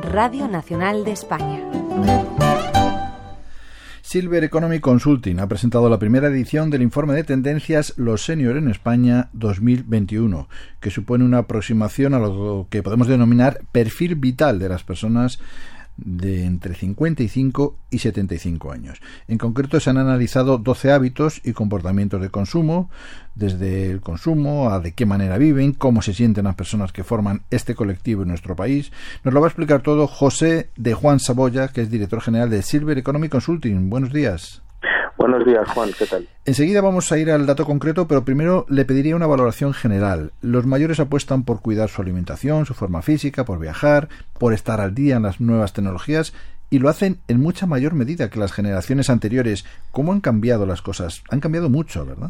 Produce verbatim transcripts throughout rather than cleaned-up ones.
Radio Nacional de España. Silver Economic Consulting ha presentado la primera edición del informe de tendencias Los Senior en España dos mil veintiuno, que supone una aproximación a lo que podemos denominar perfil vital de las personas de entre cincuenta y cinco y setenta y cinco años. En concreto, se han analizado doce hábitos y comportamientos de consumo, desde el consumo a de qué manera viven, cómo se sienten las personas que forman este colectivo en nuestro país. Nos lo va a explicar todo José de Juan Saboya, que es director general de Silver Economic Consulting. Buenos días. Buenos días, Juan, ¿qué tal? Enseguida vamos a ir al dato concreto, pero primero le pediría una valoración general. Los mayores apuestan por cuidar su alimentación, su forma física, por viajar, por estar al día en las nuevas tecnologías, y lo hacen en mucha mayor medida que las generaciones anteriores. ¿Cómo han cambiado las cosas? Han cambiado mucho, ¿verdad?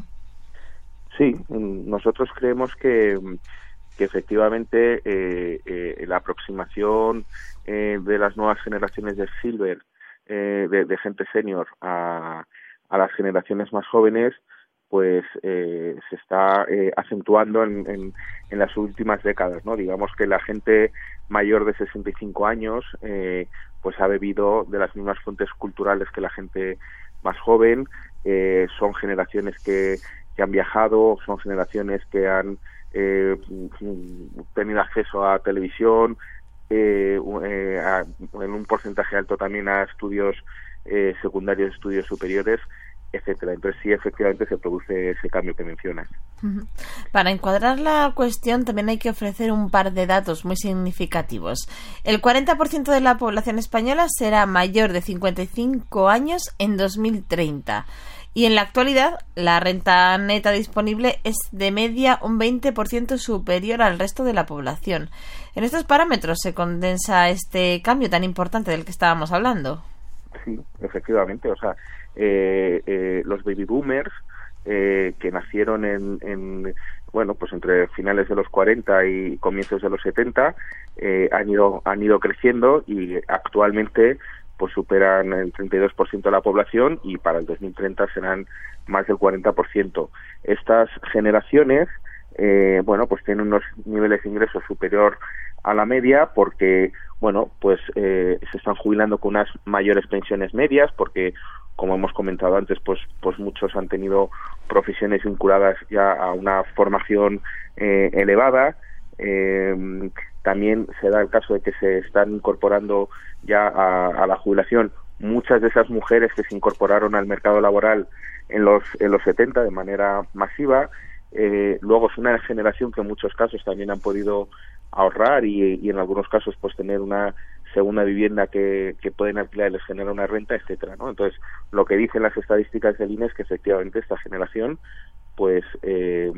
Sí, nosotros creemos que, que efectivamente eh, eh, la aproximación eh, de las nuevas generaciones de Silver, eh, de, de gente senior a a las generaciones más jóvenes, pues eh, se está eh, acentuando en, en, en las últimas décadas, ¿no? Digamos que la gente mayor de sesenta y cinco años eh, pues ha bebido de las mismas fuentes culturales que la gente más joven, eh, son generaciones que, que han viajado, son generaciones que han eh, tenido acceso a televisión, eh, eh, a, en un porcentaje alto también a estudios Eh, secundarios, estudios superiores, etcétera. Entonces sí, efectivamente se produce ese cambio que mencionas. Uh-huh. Para encuadrar la cuestión también hay que ofrecer un par de datos muy significativos. El cuarenta por ciento de la población española será mayor de cincuenta y cinco años en dos mil treinta. Y en la actualidad, la renta neta disponible es de media un veinte por ciento superior al resto de la población. En estos parámetros se condensa este cambio tan importante del que estábamos hablando. Sí, efectivamente, o sea, eh, eh, los baby boomers eh, que nacieron en, en, bueno, pues entre finales de los cuarenta y comienzos de los setenta, eh, han ido han ido creciendo y actualmente pues superan el treinta y dos por ciento de la población y para el dos mil treinta serán más del cuarenta por ciento. Estas generaciones, eh, bueno, pues tienen unos niveles de ingresos superior a la media porque, bueno, pues eh, se están jubilando con unas mayores pensiones medias porque, como hemos comentado antes, pues pues muchos han tenido profesiones vinculadas ya a una formación eh, elevada. Eh, también se da el caso de que se están incorporando ya a, a la jubilación muchas de esas mujeres que se incorporaron al mercado laboral en los en los setenta de manera masiva. Eh, luego es una generación que en muchos casos también han podido ahorrar y, y en algunos casos pues tener una segunda vivienda que, que pueden alquilar y les genera una renta, etcétera, ¿no? Entonces, lo que dicen las estadísticas del I N E es que efectivamente esta generación pues eh,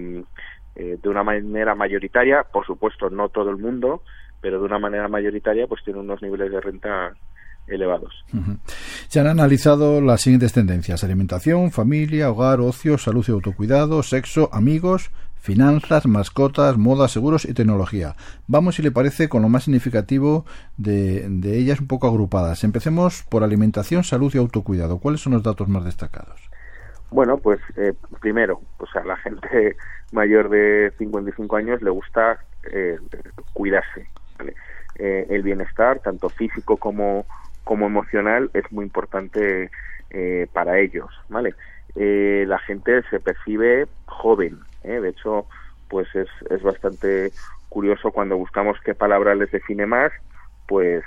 eh, de una manera mayoritaria, por supuesto no todo el mundo, pero de una manera mayoritaria pues tiene unos niveles de renta elevados. Uh-huh. Se han analizado las siguientes tendencias: alimentación, familia, hogar, ocio, salud y autocuidado, sexo, amigos, finanzas, mascotas, moda, seguros y tecnología. Vamos, si le parece, con lo más significativo de, de ellas, un poco agrupadas. Empecemos por alimentación, salud y autocuidado. ¿Cuáles son los datos más destacados? Bueno, pues eh, primero, pues a la gente mayor de cincuenta y cinco años le gusta eh, cuidarse, ¿vale? Eh, el bienestar, tanto físico como como emocional, es muy importante eh, para ellos, ¿vale? Eh, la gente se percibe joven, ¿eh? De hecho, pues es, es bastante curioso cuando buscamos qué palabra les define más, pues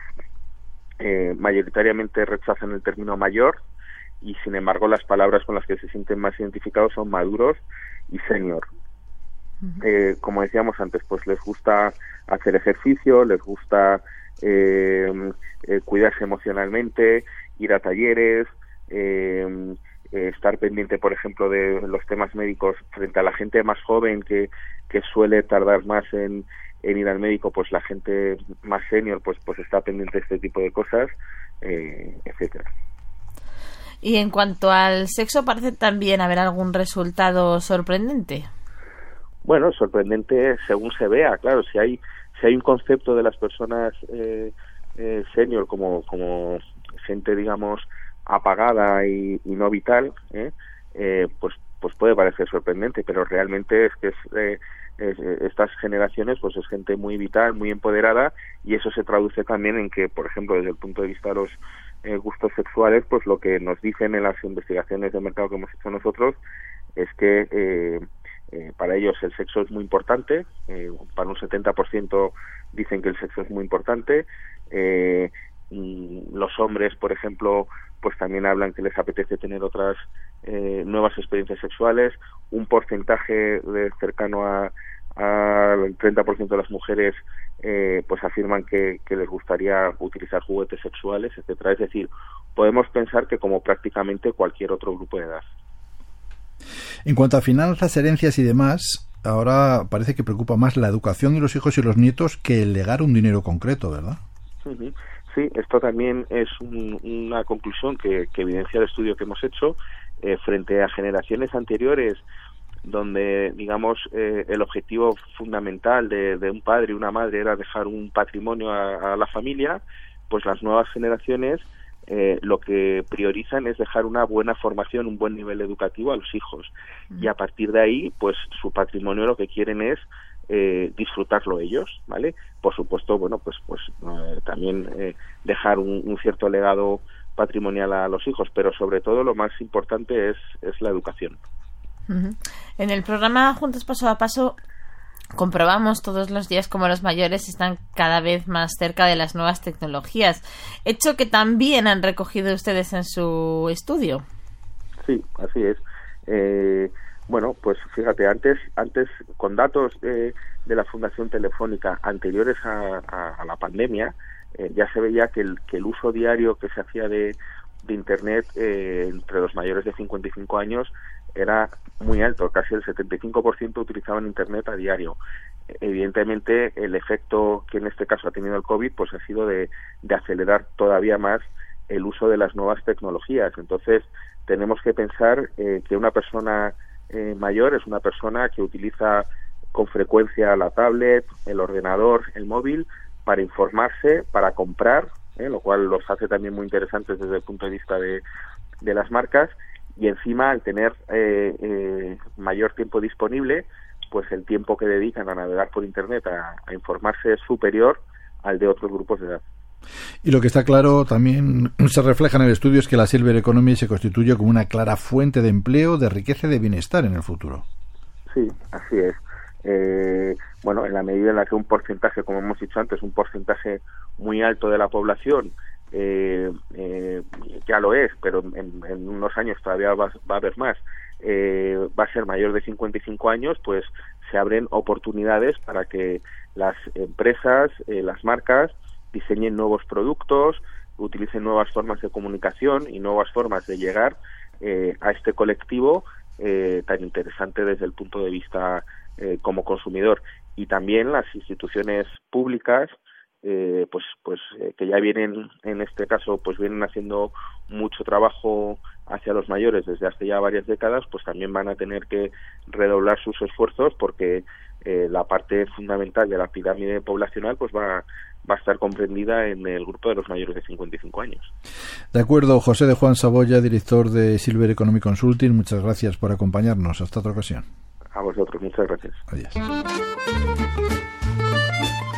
eh, mayoritariamente rechazan el término mayor y sin embargo las palabras con las que se sienten más identificados son maduros y senior. Uh-huh. Eh, como decíamos antes, pues les gusta hacer ejercicio, les gusta eh, eh, cuidarse emocionalmente, ir a talleres, eh, eh, estar pendiente, por ejemplo, de los temas médicos frente a la gente más joven que, que suele tardar más en, en ir al médico. Pues la gente más senior pues pues está pendiente de este tipo de cosas, eh, etcétera. Y en cuanto al sexo, parece también haber algún resultado sorprendente. Bueno, sorprendente según se vea, claro. Si hay si hay un concepto de las personas eh, eh, senior como como gente, digamos, apagada y, y no vital, ¿eh? Eh, pues pues puede parecer sorprendente, pero realmente es que es eh, es, estas generaciones pues es gente muy vital, muy empoderada, y eso se traduce también en que, por ejemplo, desde el punto de vista de los eh, gustos sexuales, pues lo que nos dicen en las investigaciones de mercado que hemos hecho nosotros es que eh, eh, para ellos el sexo es muy importante, eh, para un setenta por ciento dicen que el sexo es muy importante, eh, y los hombres, por ejemplo, pues también hablan que les apetece tener otras eh, nuevas experiencias sexuales, un porcentaje de cercano a al treinta por ciento de las mujeres eh, pues afirman que, que les gustaría utilizar juguetes sexuales, etcétera. Es decir, podemos pensar que como prácticamente cualquier otro grupo de edad. En cuanto a finanzas, herencias y demás, ahora parece que preocupa más la educación de los hijos y los nietos que el legar un dinero concreto, ¿verdad? Uh-huh. Sí, esto también es un, una conclusión que, que evidencia el estudio que hemos hecho eh, frente a generaciones anteriores, donde, digamos, eh, el objetivo fundamental de, de un padre y una madre era dejar un patrimonio a, a la familia. Pues las nuevas generaciones eh, lo que priorizan es dejar una buena formación, un buen nivel educativo a los hijos. Mm. Y a partir de ahí, pues su patrimonio lo que quieren es eh, disfrutarlo ellos, ¿vale? Por supuesto, bueno, pues pues eh, también eh, dejar un, un cierto legado patrimonial a los hijos, pero sobre todo lo más importante es, es la educación. Uh-huh. En el programa Juntos Paso a Paso comprobamos todos los días cómo los mayores están cada vez más cerca de las nuevas tecnologías, hecho que también han recogido ustedes en su estudio. Sí, así es. Eh, bueno, pues fíjate, antes antes con datos eh, de la Fundación Telefónica anteriores a, a, a la pandemia, eh, ya se veía que el, que el uso diario que se hacía de, de Internet eh, entre los mayores de cincuenta y cinco años era muy alto, casi el setenta y cinco por ciento utilizaban Internet a diario. Evidentemente, el efecto que en este caso ha tenido el COVID pues ha sido de, de acelerar todavía más el uso de las nuevas tecnologías. Entonces, tenemos que pensar eh, que una persona eh, mayor es una persona que utiliza con frecuencia la tablet, el ordenador, el móvil, para informarse, para comprar, eh, lo cual los hace también muy interesantes desde el punto de vista de, de las marcas. Y encima, al tener eh, eh, mayor tiempo disponible, pues el tiempo que dedican a navegar por Internet, a, a informarse, es superior al de otros grupos de edad. Y lo que está claro también se refleja en el estudio es que la Silver Economy se constituye como una clara fuente de empleo, de riqueza y de bienestar en el futuro. Sí, así es. Eh, bueno, en la medida en la que un porcentaje, como hemos dicho antes, un porcentaje muy alto de la población Eh, eh, ya lo es, pero en, en unos años todavía va, va a haber más, eh, va a ser mayor de cincuenta y cinco años, pues se abren oportunidades para que las empresas, eh, las marcas, diseñen nuevos productos, utilicen nuevas formas de comunicación y nuevas formas de llegar eh, a este colectivo eh, tan interesante desde el punto de vista eh, como consumidor. Y también las instituciones públicas Eh, pues pues eh, que ya vienen, en este caso, pues vienen haciendo mucho trabajo hacia los mayores desde hace ya varias décadas, pues también van a tener que redoblar sus esfuerzos porque eh, la parte fundamental de la pirámide poblacional pues va, va a estar comprendida en el grupo de los mayores de cincuenta y cinco años. De acuerdo. José de Juan Saboya, director de Silver Economy Consulting, muchas gracias por acompañarnos. Hasta otra ocasión. A vosotros, muchas gracias. Adiós.